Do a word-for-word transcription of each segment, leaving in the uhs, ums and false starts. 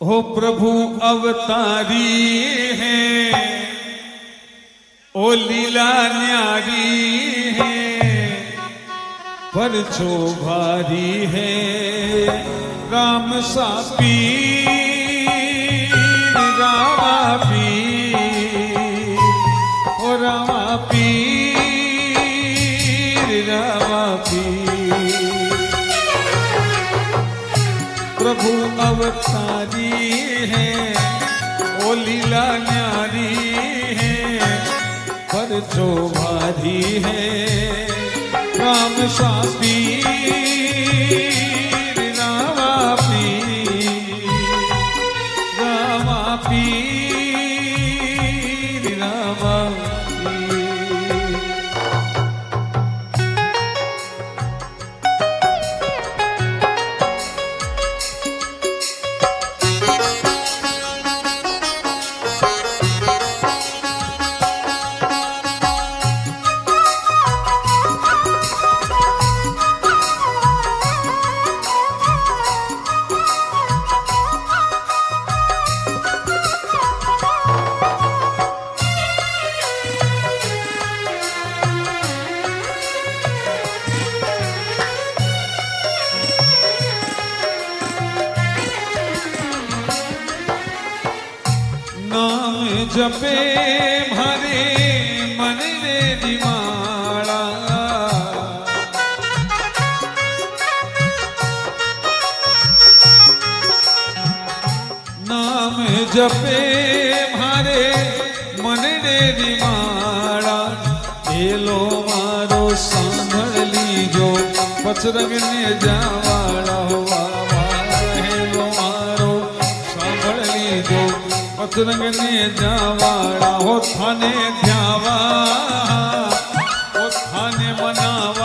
हो प्रभु अवतारी है, ओ लीला न्यारी है, पर छो भारी है राम सा पीर, रामा पीर, ओ रामा पीर, रामा पीर। प्रभु अवतारी है, ओ लीला न्यारी है, पर जो भारी है राम सा पीर, रामा पीर, रामा पीर, रामा पीर। जपे भरे मन रे दिमाड़ा, नाम जपे भरे मन रे दिमाड़ा, एलो मारो सांभळ लीजो पचरंग ने जावाड़ा, हेलो मारो सांभळ लीजो पचरंग ने जावाड़ा, हो थाने ध्यावा, हो थाने मनावा,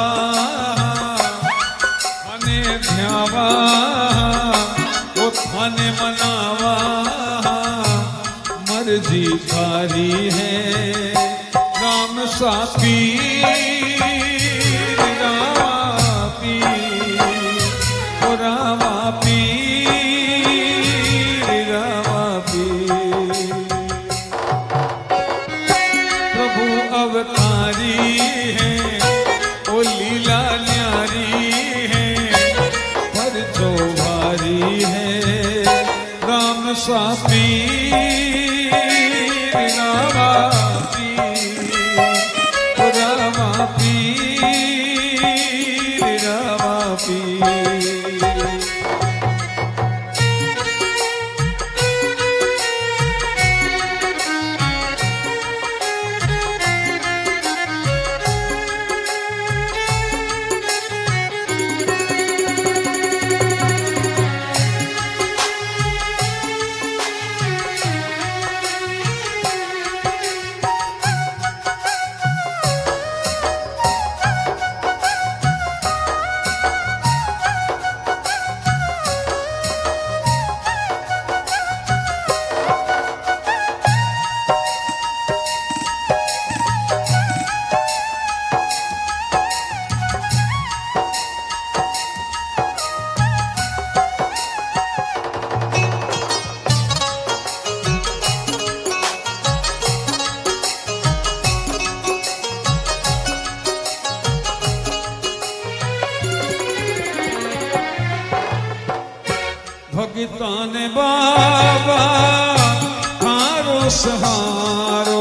थाने ध्यावा, हो थाने मनावा, मर्जी थारी है राम सा पीर, रामा पीर, ओ रामा पीर, रामा पीर। प्रभु अवतारी है, ओ लीला न्यारी है, पर जो भारी है राम सा पीर, रामा पीर, ओ रामा पीर, रामा पीर। भगतान बाबा हारो सहारो,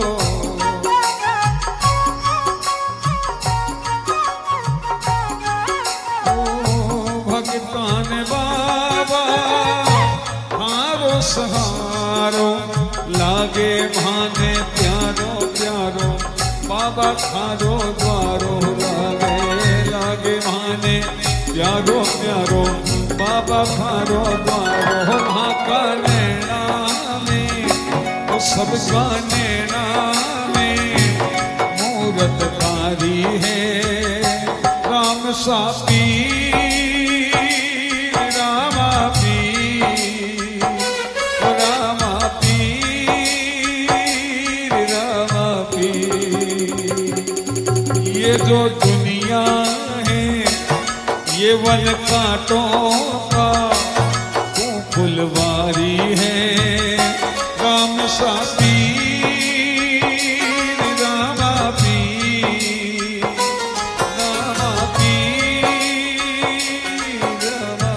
ओ भगतान बाबा हारो सहारो, लागे भाने प्यारो प्यारो बाबा खारो द्वारो, लागे लागे भाने प्यारो प्यारो बाबा खारो द्वारो, महाका नैना में वो सबका नैना में मूरत कारी है राम सा पीर, रामा पीर, रामा पीर, रामा पीर। ये जो दुनिया है ये वन कांटों का तू फुलवा भारी है राम सा पीर रामा पीर रामा पीर रामा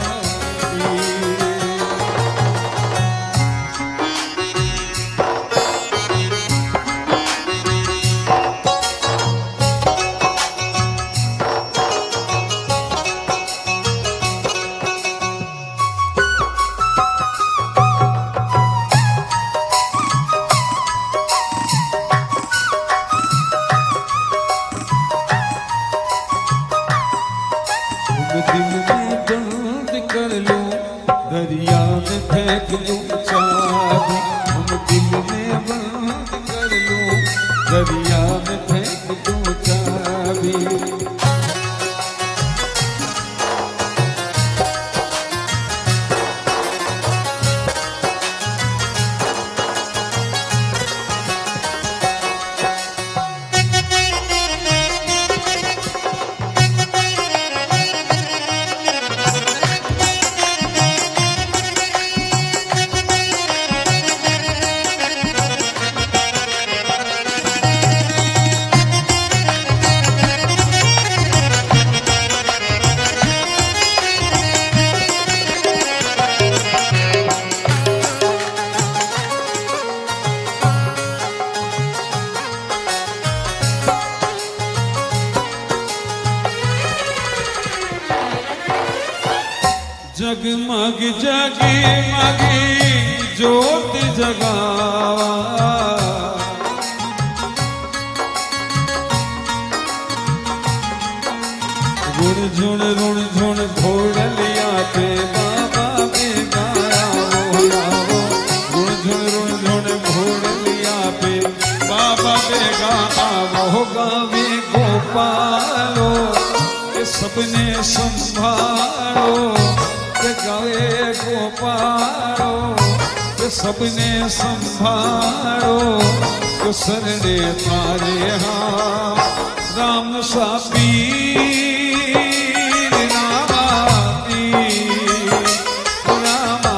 दिल में बंद कर लो दरिया में फेंक लो चाबी हम दिल में बंद कर लो दरिया में फेंक दो चाबी जगमग जगे मगे ज्योत जगावा रुण झुण रुण झुण घोड़लिया पे बाबा पे गाया वो लावो रुण झुण रुण झुण घोड़लिया पे बाबा पे गाया वो गावे गोपालो ये सबने संभालो गावे गोपालो ये सबने संभालो तो सरने थारे हाँ राम सा पीर रामा पीर रामा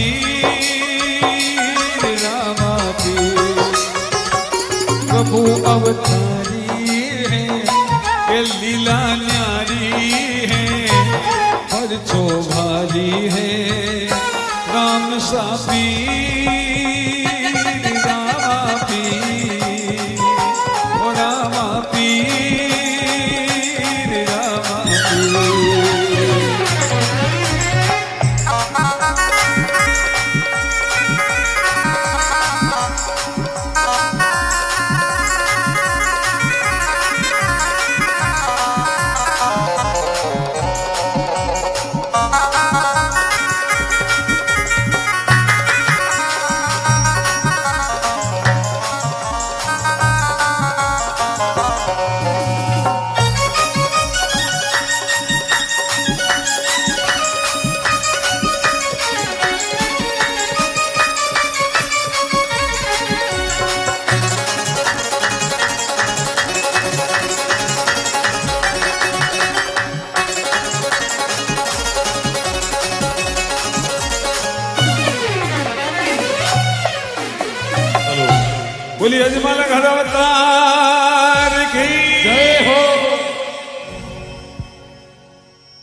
पीर रामा पीर प्रभु अवतारी है ये लीला न्यारी है हर चौभारी है राम सा पीर रामा पीर ओ रामा पीर रामा बोलिए अजमल घरवता